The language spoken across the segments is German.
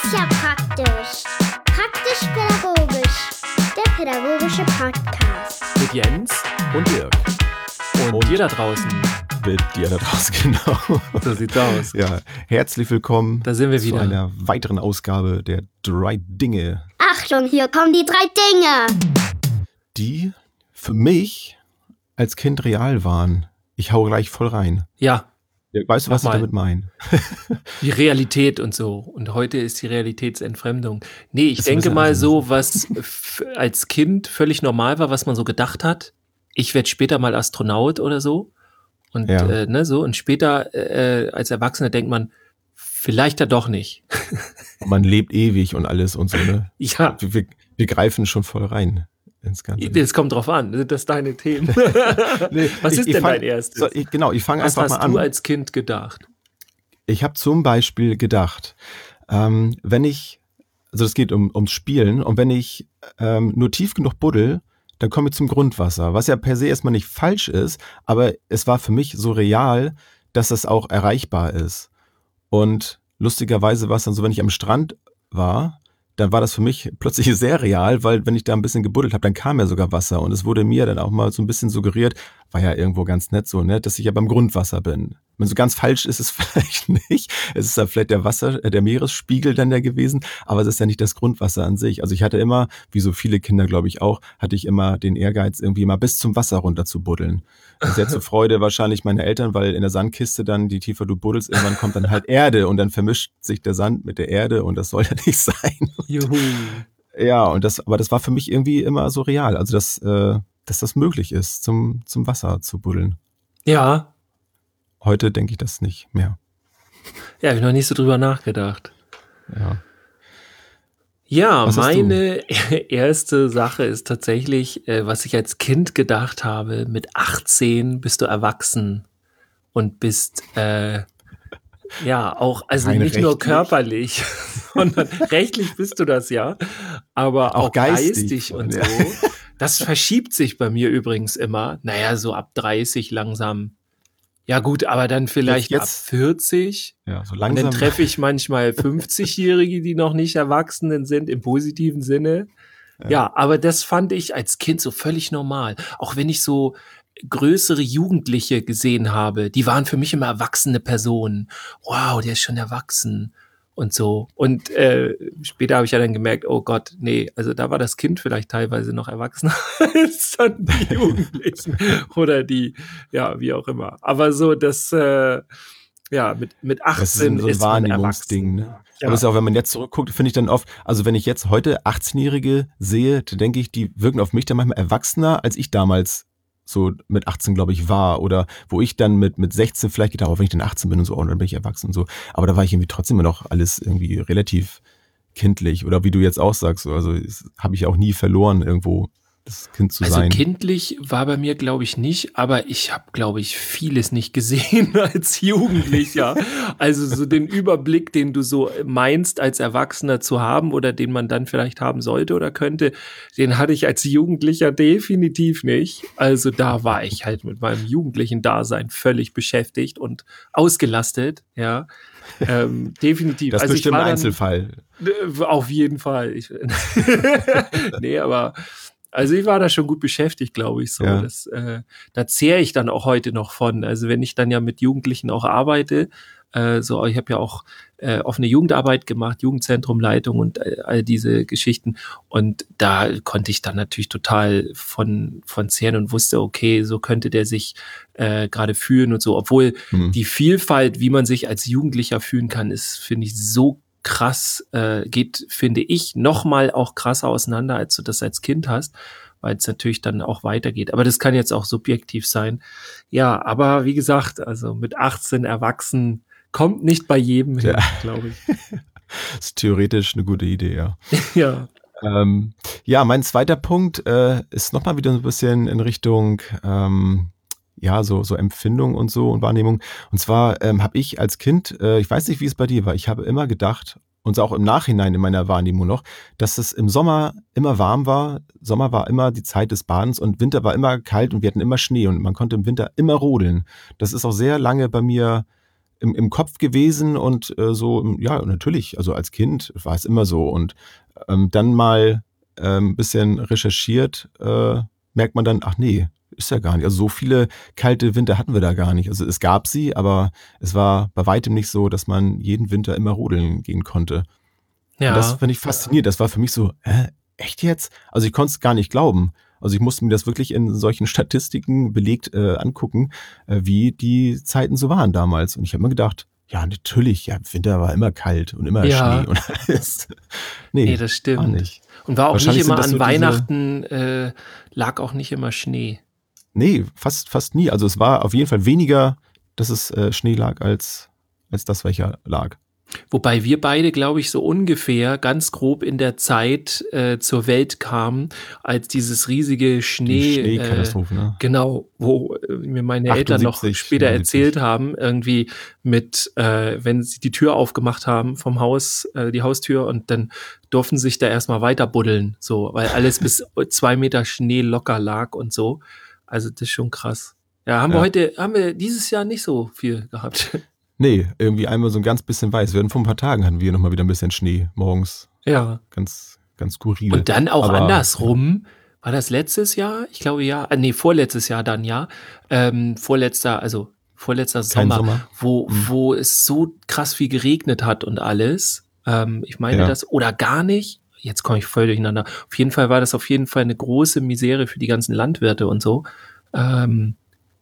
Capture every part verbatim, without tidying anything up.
ist ja praktisch. Praktisch-pädagogisch. Der pädagogische Podcast. Mit Jens und Dirk. und, und dir da draußen. Mit dir da draußen, genau. So sieht's aus. Ja, herzlich willkommen Da sind wir zu wieder. einer weiteren Ausgabe der drei Dinge, Achtung, hier kommen die drei Dinge. die für mich als Kind real waren. Ich hau gleich voll rein. Ja, Weißt du, was Mach ich mal. damit meine? die Realität und so. Und heute ist die Realitätsentfremdung. Nee, ich Ist ein denke bisschen mal anders. so, was f- als Kind völlig normal war, was man so gedacht hat. Ich werde später mal Astronaut oder so. Und Ja. äh, ne, so. Und später äh, als Erwachsener denkt man, vielleicht ja doch nicht. Man lebt ewig und alles und so, ne? Ja, Wir, wir, wir greifen schon voll rein ins Ganze. das kommt drauf an. Sind das deine Themen? Nee, Was ich- ist ich denn fang- dein erstes? So, ich, genau, ich fange Was einfach mal hast an. du als Kind gedacht? Ich habe zum Beispiel gedacht, ähm, wenn ich, also es geht um, ums Spielen, und wenn ich ähm, nur tief genug buddel, dann komme ich zum Grundwasser, was ja per se erstmal nicht falsch ist, aber es war für mich so real, dass das auch erreichbar ist. Und lustigerweise war es dann so, wenn ich am Strand war, dann war das für mich plötzlich sehr real, weil wenn ich da ein bisschen gebuddelt habe, dann kam ja sogar Wasser, und es wurde mir dann auch mal so ein bisschen suggeriert, war ja irgendwo ganz nett so, ne, dass ich ja beim Grundwasser bin. Wenn so ganz falsch ist es vielleicht nicht. Es ist dann vielleicht der Wasser, äh, der Meeresspiegel dann ja gewesen, aber es ist ja nicht das Grundwasser an sich. Also ich hatte immer, wie so viele Kinder glaube ich auch, hatte ich immer den Ehrgeiz, irgendwie mal bis zum Wasser runter zu buddeln. Sehr zur Freude wahrscheinlich meiner Eltern, weil in der Sandkiste dann, je tiefer du buddelst, irgendwann kommt dann halt Erde, und dann vermischt sich der Sand mit der Erde, und das soll ja nicht sein. Juhu. Ja, und das, aber das war für mich irgendwie immer so real, also dass, äh, dass das möglich ist, zum, zum Wasser zu buddeln. Ja, Heute denke ich das nicht mehr. ja, habe ich noch nicht so drüber nachgedacht. Ja. Ja, Was hast meine erste Sache ist tatsächlich, äh, was ich als Kind gedacht habe, mit achtzehn bist du erwachsen und bist, äh, ja, auch, also Rein nicht nur rechtlich? körperlich, sondern rechtlich bist du das ja, aber auch, Auch geistig, geistig und ja. so. Das verschiebt sich bei mir übrigens immer. Naja, so ab dreißig langsam. Ja gut, aber dann vielleicht Jetzt- ab jetzt- vierzig. Ja, so Und langsam. dann treffe ich manchmal fünfzigjährige, die noch nicht Erwachsenen sind, im positiven Sinne. Ja. Ja. aber das fand ich als Kind so völlig normal. Auch wenn ich so größere Jugendliche gesehen habe, die waren für mich immer erwachsene Personen. Wow, der ist schon erwachsen und so. Und äh, später habe ich ja dann gemerkt, oh Gott, nee, also da war das Kind vielleicht teilweise noch erwachsener als dann die Jugendlichen oder die, ja, wie auch immer. Aber so, das, äh, ja, mit, mit achtzehn Das ist so ein ist man Wahrnehmungsding, erwachsen. ne? Ja. Aber es ist auch, wenn man jetzt zurückguckt, finde ich dann oft, also wenn ich jetzt heute achtzehnjährige sehe, dann denke ich, die wirken auf mich dann manchmal erwachsener, als ich damals so mit achtzehn, glaube ich, war. Oder wo ich dann mit, mit sechzehn vielleicht gedacht habe, wenn ich dann achtzehn bin und so, oh, dann bin ich erwachsen und so. Aber da war ich irgendwie trotzdem immer noch alles irgendwie relativ kindlich. Oder wie du jetzt auch sagst, so, also das habe ich auch nie verloren, irgendwo das Kind zu Also sein. kindlich war bei mir, glaube ich, nicht, aber ich habe, glaube ich, vieles nicht gesehen als Jugendlicher. Also so den Überblick, den du so meinst, als Erwachsener zu haben oder den man dann vielleicht haben sollte oder könnte, den hatte ich als Jugendlicher definitiv nicht. Also da war ich halt mit meinem jugendlichen Dasein völlig beschäftigt und ausgelastet, ja. Ähm, definitiv. Das ist also ich bestimmt war ein dann, Einzelfall. Äh, Auf jeden Fall. Ich, nee, aber also ich war da schon gut beschäftigt, glaube ich. So, Ja. das, äh, da zehre ich dann auch heute noch von. Also wenn ich dann ja mit Jugendlichen auch arbeite, äh, so, ich habe ja auch äh, offene Jugendarbeit gemacht, Jugendzentrum-Leitung und äh, all diese Geschichten. Und da konnte ich dann natürlich total von von zehren und wusste, okay, so könnte der sich äh, gerade fühlen und so. Obwohl Hm. die Vielfalt, wie man sich als Jugendlicher fühlen kann, ist, finde ich, so krass, äh, geht, finde ich, noch mal auch krasser auseinander, als du das als Kind hast, weil es natürlich dann auch weitergeht. Aber das kann jetzt auch subjektiv sein. Ja, aber wie gesagt, also mit achtzehn erwachsen kommt nicht bei jedem hin, Ja. glaube ich. Das ist theoretisch eine gute Idee, ja. Ja. Ähm, ja, mein zweiter Punkt äh, ist nochmal wieder so ein bisschen in Richtung ähm, ja, so, so Empfindung und so und Wahrnehmung. Und zwar ähm, habe ich als Kind, äh, ich weiß nicht, wie es bei dir war, ich habe immer gedacht, und auch im Nachhinein in meiner Wahrnehmung noch, dass es im Sommer immer warm war. Sommer war immer die Zeit des Badens und Winter war immer kalt und wir hatten immer Schnee und man konnte im Winter immer rodeln. Das ist auch sehr lange bei mir im, im Kopf gewesen und äh, so, ja, natürlich, also als Kind war es immer so. Und ähm, dann mal ein ähm, bisschen recherchiert, äh, merkt man dann, ach nee, ist ja gar nicht. Also so viele kalte Winter hatten wir da gar nicht. Also es gab sie, aber es war bei weitem nicht so, dass man jeden Winter immer rodeln gehen konnte. Ja. Und das finde ich faszinierend. Das war für mich so, äh, echt jetzt? Also ich konnte es gar nicht glauben. Also ich musste mir das wirklich in solchen Statistiken belegt äh, angucken, äh, wie die Zeiten so waren damals. Und ich habe mir gedacht, ja, natürlich, ja, Winter war immer kalt und immer Ja. Schnee und alles. Nee, Nee, das stimmt. war nicht. Und war auch nicht Wahrscheinlich immer sind das an so diese- Weihnachten, äh, lag auch nicht immer Schnee. Nee, fast, fast nie. Also es war auf jeden Fall weniger, dass es äh, Schnee lag, als, als das, welcher lag. Wobei wir beide, glaube ich, so ungefähr ganz grob in der Zeit äh, zur Welt kamen, als dieses riesige Schnee, Die äh, Schneekatastrophe, ne? genau, wo äh, mir meine Eltern noch achtundsiebzig, später neunundsiebzig. erzählt haben, irgendwie mit, äh, wenn sie die Tür aufgemacht haben vom Haus, äh, die Haustür, und dann durften sie sich da erstmal weiter buddeln, so, weil alles bis zwei Meter Schnee locker lag und so. Also das ist schon krass. Ja, haben wir Ja. heute, haben wir dieses Jahr nicht so viel gehabt. Nee, irgendwie einmal so ein ganz bisschen weiß. Wir hatten vor ein paar Tagen hatten wir nochmal wieder ein bisschen Schnee morgens. Ja. Ganz, ganz skurril. Und dann auch Aber, andersrum, war das letztes Jahr? Ich glaube ja, äh, nee, vorletztes Jahr dann ja. Ähm, vorletzter, also vorletzter Kein Sommer, Sommer. wo, Mhm. wo es so krass viel geregnet hat und alles. Ähm, ich meine Ja. das, oder gar nicht. Jetzt komme ich voll durcheinander. Auf jeden Fall war das auf jeden Fall eine große Misere für die ganzen Landwirte und so. Ähm,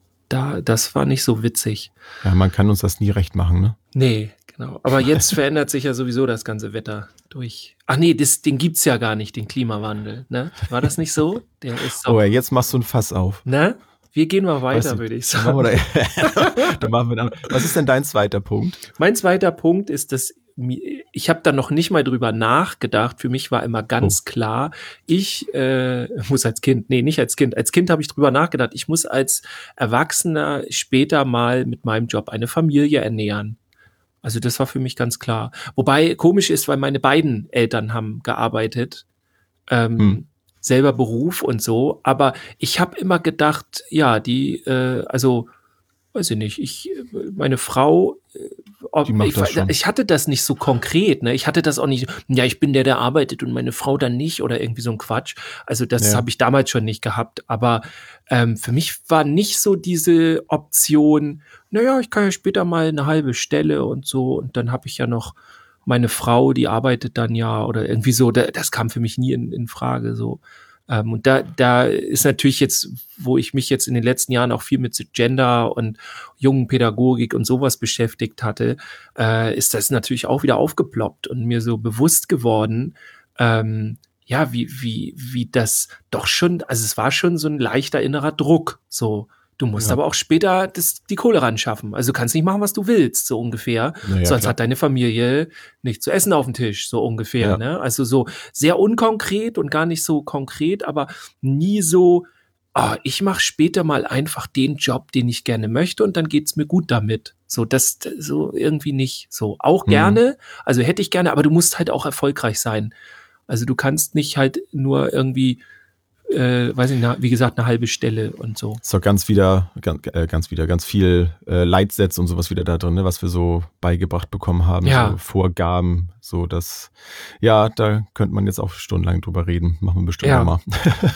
da, das war nicht so witzig. Ja, man kann uns das nie recht machen, ne? Nee, genau. Aber jetzt verändert sich ja sowieso das ganze Wetter durch. Ach nee, das, den gibt's ja gar nicht, den Klimawandel. Ne? War das nicht so? Der ist Oh doch. ja, jetzt machst du ein Fass auf. Ne? Wir gehen mal Weiß weiter, nicht. würde ich Dann sagen. machen wir da, dann machen wir dann. Was ist denn dein zweiter Punkt? Mein zweiter Punkt ist, dass mi- ich habe da noch nicht mal drüber nachgedacht. Für mich war immer ganz klar, ich äh, muss als Kind, nee, nicht als Kind. Als Kind habe ich drüber nachgedacht, ich muss als Erwachsener später mal mit meinem Job eine Familie ernähren. Also das war für mich ganz klar. Wobei komisch ist, weil meine beiden Eltern haben gearbeitet, ähm, Hm. selber Beruf und so. Aber ich habe immer gedacht, ja, die, äh, also weiß ich nicht, ich, äh, meine Frau, äh, ob, Die macht ich, das schon. ich hatte das nicht so konkret, ne? Ich hatte das auch nicht, ja, ich bin der, der arbeitet und meine Frau dann nicht oder irgendwie so ein Quatsch. Also das Ja. habe ich damals schon nicht gehabt. Aber ähm, für mich war nicht so diese Option, naja, ich kann ja später mal eine halbe Stelle und so, und dann habe ich ja noch meine Frau, die arbeitet dann ja oder irgendwie so. Da, das kam für mich nie in, in Frage so. Ähm, und da, da ist natürlich jetzt, wo ich mich jetzt in den letzten Jahren auch viel mit so Gender und jungen Pädagogik und sowas beschäftigt hatte, äh, ist das natürlich auch wieder aufgeploppt und mir so bewusst geworden, ähm, ja, wie, wie, wie das doch schon, also es war schon so ein leichter innerer Druck, so. Du musst Ja. aber auch später das, die Kohle ran schaffen. Also du kannst nicht machen, was du willst, so ungefähr. Naja, Sonst klar. hat deine Familie nicht zu essen auf dem Tisch, so ungefähr. Ja. Ne? Also so sehr unkonkret und gar nicht so konkret, aber nie so, ah, ich mache später mal einfach den Job, den ich gerne möchte, und dann geht's mir gut damit. So, das so irgendwie nicht. So, auch Mhm. gerne, also hätte ich gerne, aber du musst halt auch erfolgreich sein. Also du kannst nicht halt nur irgendwie, äh, weiß ich nicht, wie gesagt, eine halbe Stelle und so. Ist doch ganz wieder, ganz, äh, ganz wieder, ganz viel äh, Leitsätze und sowas wieder da drin, ne, was wir so beigebracht bekommen haben, Ja. so Vorgaben, so dass, ja, da könnte man jetzt auch stundenlang drüber reden, machen wir bestimmt Ja. nochmal.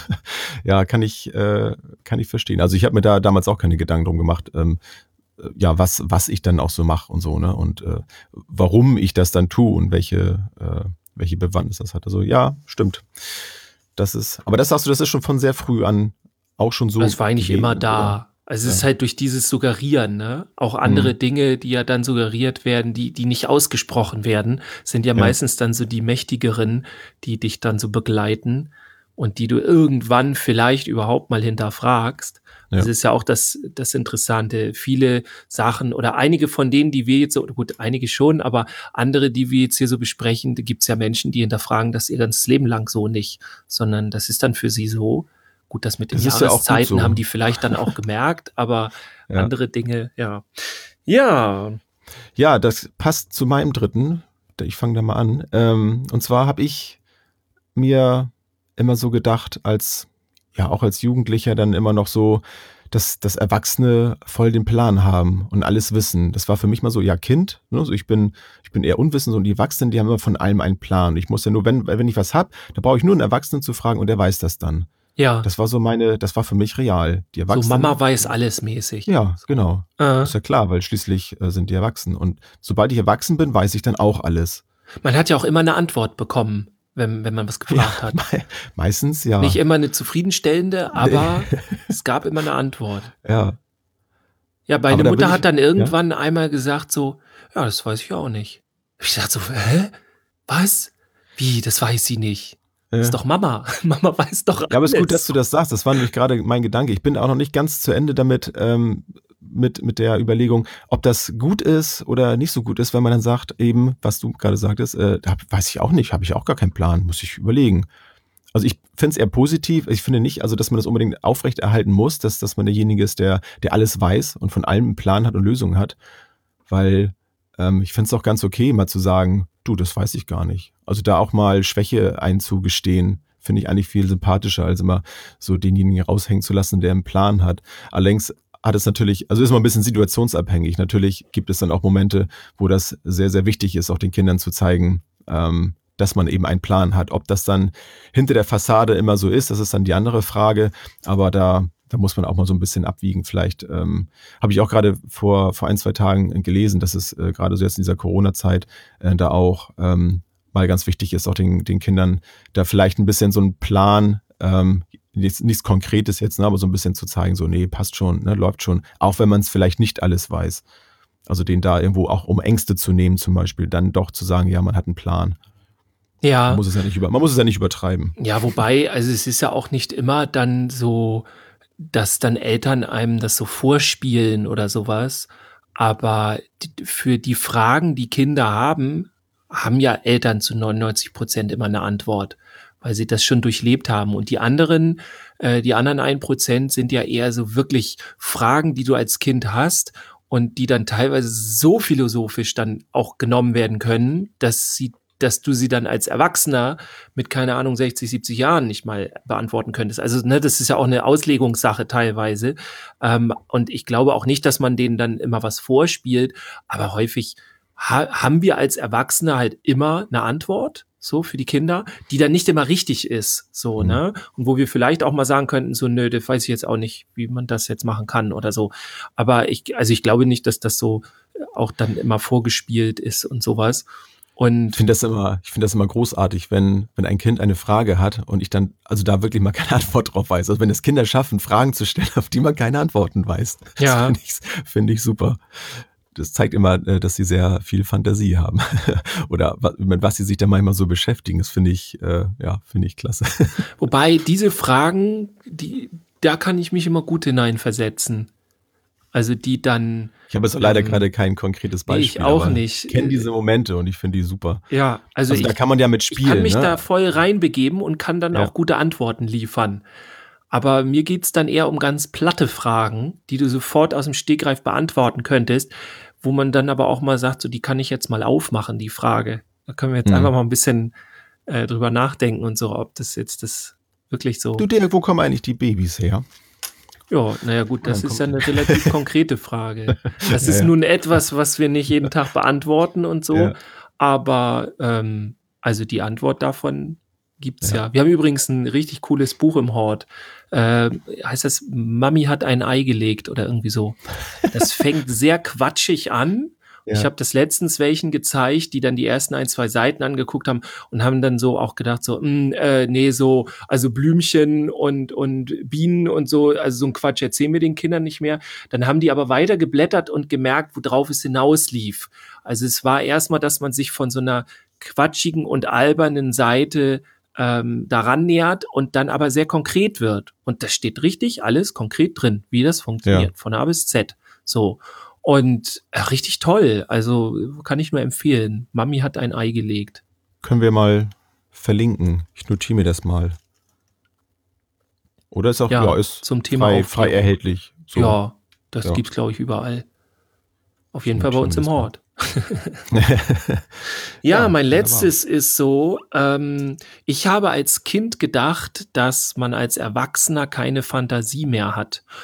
Ja, kann ich, äh, kann ich verstehen. Also ich habe mir da damals auch keine Gedanken drum gemacht, ähm, äh, ja, was, was ich dann auch so mache und so, ne, und äh, warum ich das dann tue und welche, äh, welche Bewandtnis das hat. Also ja, stimmt. Das ist, aber das sagst du, das ist schon von sehr früh an auch schon so. Das war eigentlich gewesen, immer oder? da. Also es ist Ja. halt durch dieses Suggerieren, ne? Auch andere Mhm. Dinge, die ja dann suggeriert werden, die, die nicht ausgesprochen werden, sind ja, Ja. meistens dann so die mächtigeren, die dich dann so begleiten und die du irgendwann vielleicht überhaupt mal hinterfragst. Ja. Das ist ja auch das, das Interessante. Viele Sachen oder einige von denen, die wir jetzt so, gut, einige schon, aber andere, die wir jetzt hier so besprechen, da gibt's ja Menschen, die hinterfragen das ihr ganzes Leben lang so nicht, sondern das ist dann für sie so. Gut, das mit den Das ist ja auch gut Jahreszeiten so. haben die vielleicht dann auch gemerkt, aber Ja. andere Dinge, ja. Ja, Ja, das passt zu meinem dritten. Ich fange da mal an. Ähm, und zwar habe ich mir immer so gedacht, als, ja, auch als Jugendlicher dann immer noch so dass, dass Erwachsene voll den Plan haben und alles wissen. Das war für mich mal so, ja, Kind, ne? Also ich bin, ich bin eher unwissend und die Erwachsenen, die haben immer von allem einen Plan. Ich muss ja nur, wenn, wenn ich was hab, da brauche ich nur einen Erwachsenen zu fragen und der weiß das dann. Ja, Das war so meine, das war für mich real. Die so Erwachsenen. Mama weiß alles mäßig. Ja, genau. Äh, Ist ja klar, weil schließlich äh, sind die erwachsen. Und sobald ich erwachsen bin, weiß ich dann auch alles. man hat ja auch immer eine Antwort bekommen, wenn, wenn man was gefragt hat. me- meistens ja. Nicht immer eine zufriedenstellende, aber es gab immer eine Antwort. Ja. Ja, meine Aber da Mutter will ich- hat dann irgendwann einmal gesagt so, ja, das weiß ich auch nicht. Ich dachte so, hä? Was? Wie, das weiß sie nicht? Das Ja. ist doch Mama. Mama weiß doch alles. Ja, aber es ist gut, dass du das sagst. Das war nämlich gerade mein Gedanke. Ich bin auch noch nicht ganz zu Ende damit, ähm, mit, mit der Überlegung, ob das gut ist oder nicht so gut ist, wenn man dann sagt, eben, was du gerade sagtest, äh, da weiß ich auch nicht, habe ich auch gar keinen Plan, muss ich überlegen. Also ich finde es eher positiv. Ich finde nicht, also dass man das unbedingt aufrechterhalten muss, dass, dass man derjenige ist, der, der alles weiß und von allem einen Plan hat und Lösungen hat. Weil ähm, ich finde es auch ganz okay, mal zu sagen, du, das weiß ich gar nicht. Also da auch mal Schwäche einzugestehen, finde ich eigentlich viel sympathischer, als immer so denjenigen raushängen zu lassen, der einen Plan hat. Allerdings hat es natürlich, also ist mal ein bisschen situationsabhängig. Natürlich gibt es dann auch Momente, wo das sehr, sehr wichtig ist, auch den Kindern zu zeigen, ähm, dass man eben einen Plan hat. Ob das dann hinter der Fassade immer so ist, das ist dann die andere Frage. Aber da, da muss man auch mal so ein bisschen abwiegen. Vielleicht ähm, habe ich auch gerade vor, vor ein, zwei Tagen gelesen, dass es äh, gerade so jetzt in dieser Corona-Zeit äh, da auch ähm, mal ganz wichtig ist, auch den, den Kindern da vielleicht ein bisschen so einen Plan, ähm, nichts, nichts Konkretes jetzt, ne, aber so ein bisschen zu zeigen, so nee, passt schon, ne, läuft schon, auch wenn man es vielleicht nicht alles weiß. Also den da irgendwo auch, um Ängste zu nehmen zum Beispiel, dann doch zu sagen, ja, man hat einen Plan. Man Ja, muss es ja nicht über, man muss es ja nicht übertreiben. ja, wobei, also es ist ja auch nicht immer dann so, dass dann Eltern einem das so vorspielen oder sowas. Aber die- für die Fragen, die Kinder haben, haben ja Eltern zu neunundneunzig Prozent immer eine Antwort, weil sie das schon durchlebt haben. Und die anderen, äh, die anderen ein Prozent sind ja eher so wirklich Fragen, die du als Kind hast und die dann teilweise so philosophisch dann auch genommen werden können, dass sie dass du sie dann als Erwachsener mit, keine Ahnung, sechzig, siebzig Jahren nicht mal beantworten könntest. Also, ne, das ist ja auch eine Auslegungssache teilweise. Ähm, und ich glaube auch nicht, dass man denen dann immer was vorspielt, aber häufig ha- haben wir als Erwachsene halt immer eine Antwort, so für die Kinder, die dann nicht immer richtig ist, so, Mhm. ne? Und wo wir vielleicht auch mal sagen könnten, so, nö, das weiß ich jetzt auch nicht, wie man das jetzt machen kann oder so. Aber ich, also ich glaube nicht, dass das so auch dann immer vorgespielt ist und sowas. Und Ich finde das immer, ich finde das immer großartig, wenn, wenn ein Kind eine Frage hat und ich dann, also da wirklich mal keine Antwort drauf weiß. Also wenn es Kinder schaffen, Fragen zu stellen, auf die man keine Antworten weiß. Ja. Das finde ich, finde ich super. Das zeigt immer, äh, dass sie sehr viel Fantasie haben. Oder wa- mit was sie sich da manchmal so beschäftigen. Das finde ich, äh, ja, finde ich klasse. wobei diese Fragen, die, da kann ich mich immer gut hineinversetzen. Also die dann, Ich habe jetzt leider Ähm, gerade kein konkretes nee, ich Beispiel. auch aber nicht. Ich kenne diese Momente und ich finde die super. ja, also, Also, ich, da kann man ja mit ich spielen. kann mich ne? da voll reinbegeben und kann dann Ja. auch gute Antworten liefern. Aber mir geht's dann eher um ganz platte Fragen, die du sofort aus dem Stegreif beantworten könntest, wo man dann aber auch mal sagt, so die kann ich jetzt mal aufmachen, die Frage. Da können wir jetzt Mhm. einfach mal ein bisschen äh, drüber nachdenken und so, ob das jetzt das wirklich so. Du, Dirk, wo kommen eigentlich die Babys her? Ja, naja gut, das Dann ist ja kommt- eine relativ konkrete Frage. Das Ja, ist ja. nun etwas, was wir nicht jeden Tag beantworten und so, Ja. aber ähm, also die Antwort davon gibt's ja. Ja. Wir haben übrigens ein richtig cooles Buch im Hort. Äh, heißt das, Mami hat ein Ei gelegt oder irgendwie so. Das fängt sehr quatschig an. Ja. Ich habe das letztens welchen gezeigt, die dann die ersten ein, zwei Seiten angeguckt haben und haben dann so auch gedacht, so, mh, äh, nee, so, also Blümchen und, und Bienen und so, also so ein Quatsch erzählen wir den Kindern nicht mehr. Dann haben die aber weiter geblättert und gemerkt, worauf es hinauslief. Also es war erstmal, dass man sich von so einer quatschigen und albernen Seite ähm, daran nähert und dann aber sehr konkret wird. Und da steht richtig alles konkret drin, wie das funktioniert, Ja. von A bis Z. So. Und äh, richtig toll. Also kann ich nur empfehlen. Mami hat ein Ei gelegt. Können wir mal verlinken. Ich notiere mir das mal. Oder ist auch Ja, ja, ist zum Thema frei, Aufklärung. frei erhältlich. So. Ja, das Ja. gibt's, glaube ich, überall. Auf jeden Ich Fall bei notiere uns mir im das mal. Hort. Ja, Ja, mein wunderbar. letztes ist so, ähm, ich habe als Kind gedacht, dass man als Erwachsener keine Fantasie mehr hat.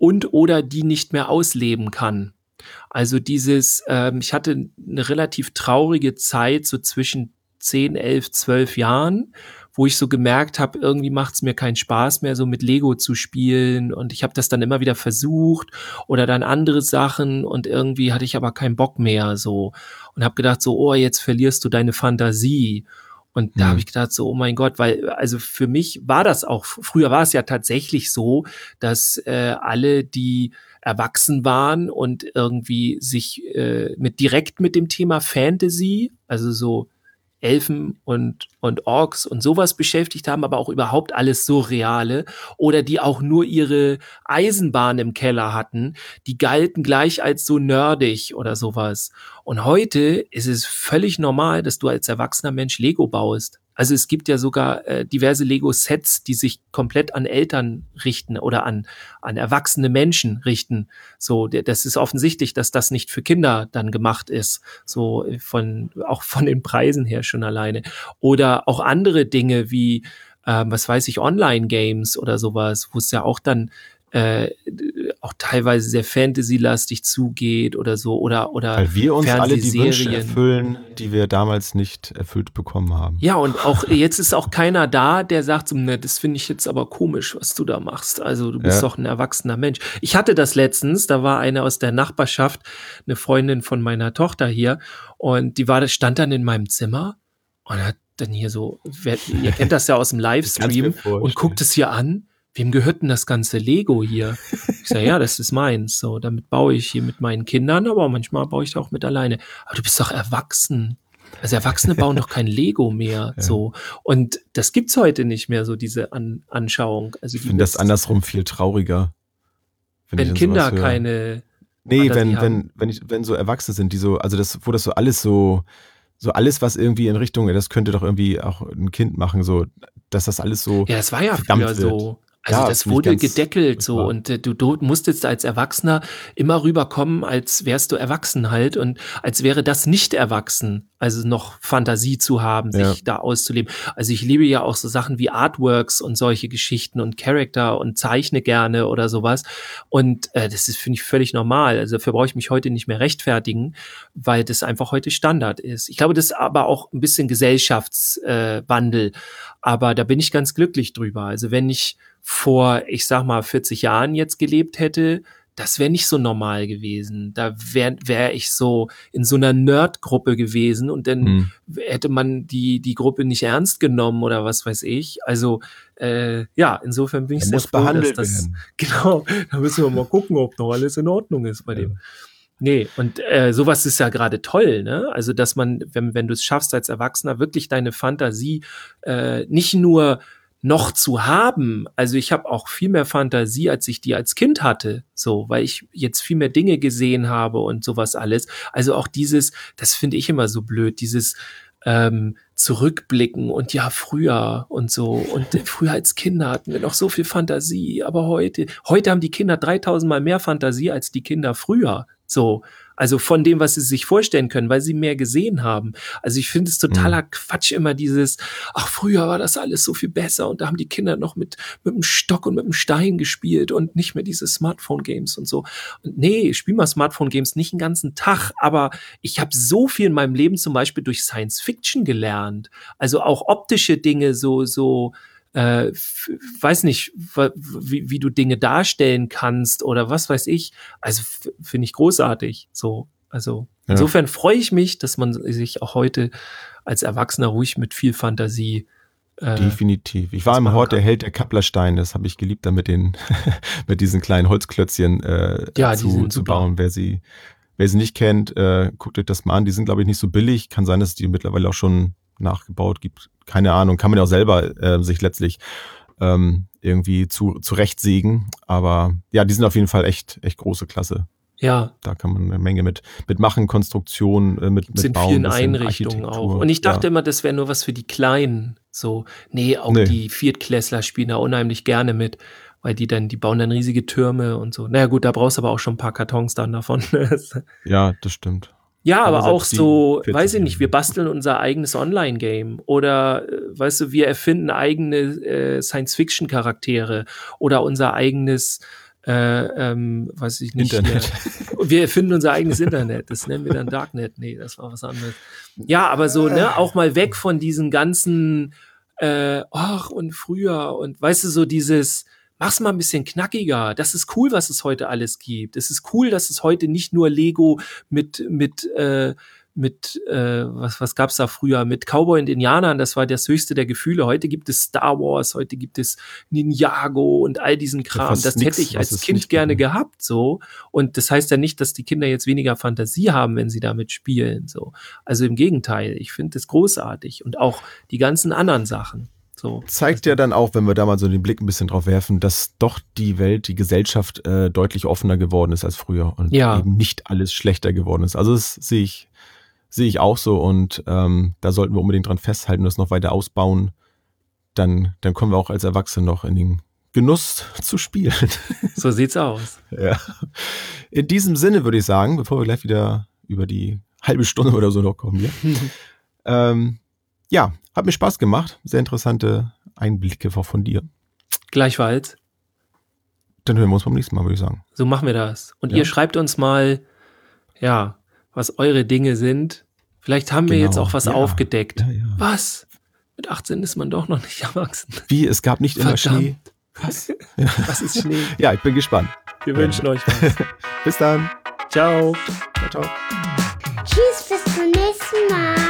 und oder die nicht mehr ausleben kann. Also dieses, ähm, ich hatte eine relativ traurige Zeit, so zwischen zehn, elf, zwölf Jahren, wo ich so gemerkt habe, irgendwie macht es mir keinen Spaß mehr, so mit Lego zu spielen, und ich habe das dann immer wieder versucht oder dann andere Sachen, und irgendwie hatte ich aber keinen Bock mehr so und habe gedacht so, oh, jetzt verlierst du deine Fantasie. Und da Mhm. habe ich gedacht so, oh mein Gott, weil also für mich war das auch, früher war es ja tatsächlich so, dass äh, alle, die erwachsen waren und irgendwie sich äh, mit direkt mit dem Thema Fantasy, also so Elfen und, und Orks und sowas beschäftigt haben, aber auch überhaupt alles Surreale, oder die auch nur ihre Eisenbahn im Keller hatten, die galten gleich als so nerdig oder sowas. Und heute ist es völlig normal, dass du als erwachsener Mensch Lego baust. Also es gibt ja sogar äh, diverse Lego-Sets, die sich komplett an Eltern richten oder an, an erwachsene Menschen richten. So, der, das ist offensichtlich, dass das nicht für Kinder dann gemacht ist. So von, auch von den Preisen her schon alleine. Oder auch andere Dinge wie, ähm, was weiß ich, Online-Games oder sowas, wo es ja auch dann äh, auch teilweise sehr Fantasy-lastig zugeht oder so, oder, oder Weil wir uns alle die Wünsche Fernsehserien. erfüllen, die wir damals nicht erfüllt bekommen haben. Ja, und auch jetzt ist auch keiner da, der sagt so, ne, das finde ich jetzt aber komisch, was du da machst. Also du bist Ja. doch ein erwachsener Mensch. Ich hatte das letztens, da war eine aus der Nachbarschaft, eine Freundin von meiner Tochter hier, und die war, stand dann in meinem Zimmer und hat dann hier so, wer, ihr kennt das ja aus dem kann's mir Livestream, vorstellen. und guckt es hier an. Wem gehört denn das ganze Lego hier? Ich sage, ja, das ist meins. So, damit baue ich hier mit meinen Kindern, aber manchmal baue ich da auch mit alleine. Aber du bist doch erwachsen. Also Erwachsene bauen doch kein Lego mehr. Ja. So. Und das gibt's heute nicht mehr, so diese An Anschauung. Also Ich die finde das wird's- andersrum viel trauriger. Wenn ich wenn an Kinder sowas höre. keine. Nee, Fantasie wenn, haben. wenn, wenn ich, wenn so Erwachsene sind, die so, also das, wo das so alles so, so alles, was irgendwie in Richtung, das könnte doch irgendwie auch ein Kind machen, so, dass das alles so. Ja, das war ja verdammt früher wird. so. Also Ja, das finde ich wurde ganz gedeckelt so, furchtbar. und äh, du, du musstest als Erwachsener immer rüberkommen, als wärst du erwachsen halt, und als wäre das nicht erwachsen, also noch Fantasie zu haben, sich Ja. da auszuleben. Also ich liebe ja auch so Sachen wie Artworks und solche Geschichten und Charakter und zeichne gerne oder sowas, und äh, das ist, finde ich, völlig normal. Also dafür brauche ich mich heute nicht mehr rechtfertigen, weil das einfach heute Standard ist. Ich glaube, das ist aber auch ein bisschen Gesellschaftswandel, äh, Wandel. Aber da bin ich ganz glücklich drüber. Also wenn ich vor, ich sag mal, vierzig Jahren jetzt gelebt hätte, das wäre nicht so normal gewesen. Da wäre wär ich so in so einer Nerd-Gruppe gewesen, und dann Hm. hätte man die, die Gruppe nicht ernst genommen oder was weiß ich. Also äh, ja, insofern bin ich Der sehr muss froh, dass behandelt das, werden. genau, da müssen wir mal gucken, ob noch alles in Ordnung ist bei Ja. dem. Nee, und äh, sowas ist ja gerade toll, ne? Also, dass man, wenn, wenn du es schaffst als Erwachsener, wirklich deine Fantasie äh, nicht nur noch zu haben. Also ich habe auch viel mehr Fantasie, als ich die als Kind hatte, so, weil ich jetzt viel mehr Dinge gesehen habe und sowas alles. Also auch dieses, das finde ich immer so blöd, dieses ähm, Zurückblicken und ja, früher und so. Und früher als Kinder hatten wir noch so viel Fantasie, aber heute, heute haben die Kinder dreitausend Mal mehr Fantasie als die Kinder früher. So, also von dem, was sie sich vorstellen können, weil sie mehr gesehen haben. Also ich finde es totaler Mhm. Quatsch, immer dieses, ach, früher war das alles so viel besser, und da haben die Kinder noch mit, mit dem Stock und mit dem Stein gespielt und nicht mehr diese Smartphone-Games und so. Und nee, ich spiele mal Smartphone-Games nicht den ganzen Tag, aber ich habe so viel in meinem Leben zum Beispiel durch Science-Fiction gelernt. Also auch optische Dinge, so, so, äh, f- weiß nicht, wa- wie, wie du Dinge darstellen kannst oder was weiß ich. Also f- finde ich großartig. So, also Ja. insofern freue ich mich, dass man sich auch heute als Erwachsener ruhig mit viel Fantasie äh, Definitiv. Ich war das im machen Hort der kann. Held der Kapplerstein, das habe ich geliebt, da mit den, mit diesen kleinen Holzklötzchen äh, Ja, die zu, sind zu super. bauen. Wer sie, wer sie nicht kennt, äh, guckt euch das mal an. Die sind, glaube ich, nicht so billig. Kann sein, dass es die mittlerweile auch schon nachgebaut gibt. Keine Ahnung. Kann man ja auch selber äh, sich letztlich ähm, irgendwie zu, zurechtsägen. Aber ja, die sind auf jeden Fall echt, echt große Klasse. Ja, Da kann man eine Menge mit, mit machen, Konstruktion, äh, mit, gibt's mit in Bauen, vielen bisschen Einrichtungen auch. Architektur. Und ich dachte ja. immer, das wäre nur was für die Kleinen. So, nee, auch Nee. die Viertklässler spielen da unheimlich gerne mit, weil die dann, die bauen dann riesige Türme und so. Naja gut, da brauchst du aber auch schon ein paar Kartons dann davon. Ja, das stimmt. Ja, aber Aber auch selbst die so, vierzig weiß ich nicht, wir Jahre. basteln unser eigenes Online-Game oder, äh, weißt du, wir erfinden eigene äh, Science-Fiction-Charaktere oder unser eigenes äh, ähm, weiß ich nicht. Internet. Hier. Wir erfinden unser eigenes Internet. Das nennen wir dann Darknet. Nee, das war was anderes. Ja, aber so, ne, auch mal weg von diesen ganzen, äh, ach, und früher und weißt du, so dieses, mach's mal ein bisschen knackiger. Das ist cool, was es heute alles gibt. Es ist cool, dass es heute nicht nur Lego mit, mit, äh, mit, äh, was, was gab's da früher? Mit Cowboy und Indianern, das war das höchste der Gefühle. Heute gibt es Star Wars, heute gibt es Ninjago und all diesen Kram. Ja, das nix, hätte ich als es Kind nicht gerne gibt. gehabt, so. Und das heißt ja nicht, dass die Kinder jetzt weniger Fantasie haben, wenn sie damit spielen, so. Also im Gegenteil, ich finde das großartig. Und auch die ganzen anderen Sachen. So. Zeigt ja dann auch, wenn wir da mal so den Blick ein bisschen drauf werfen, dass doch die Welt, die Gesellschaft äh, deutlich offener geworden ist als früher und Ja. eben nicht alles schlechter geworden ist. Also das sehe ich, sehe ich auch so und ähm, da sollten wir unbedingt dran festhalten und das noch weiter ausbauen. Dann, dann kommen wir auch als Erwachsene noch in den Genuss zu spielen. So sieht's aus. Ja. In diesem Sinne würde ich sagen, bevor wir gleich wieder über die halbe Stunde oder so noch kommen hier. ähm, ja, hat mir Spaß gemacht. Sehr interessante Einblicke auch von dir. Gleichfalls. Dann hören wir uns beim nächsten Mal, würde ich sagen. So machen wir das. Und Ja. ihr schreibt uns mal, ja, was eure Dinge sind. Vielleicht haben wir Genau. jetzt auch was Ja. aufgedeckt. Ja, ja. Was? Mit achtzehn ist man doch noch nicht erwachsen. Wie, es gab nicht immer Verdammt. Schnee. Was? Was ist Schnee? Ja, ich bin gespannt. Wir wünschen euch was. Bis dann. Ciao. Ciao, ciao. Tschüss, bis zum nächsten Mal.